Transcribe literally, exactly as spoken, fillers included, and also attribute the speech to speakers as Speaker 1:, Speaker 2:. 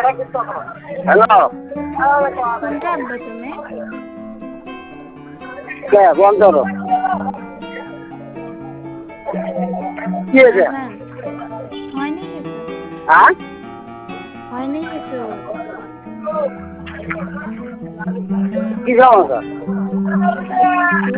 Speaker 1: Hello
Speaker 2: কোনটা আনবে তুমি?
Speaker 1: কে বন্ধ করো কি হয়েছে
Speaker 2: আজান হয়নি কিছু
Speaker 1: হ্যাঁ
Speaker 2: হয়নি কিছু
Speaker 1: কি সমস্যা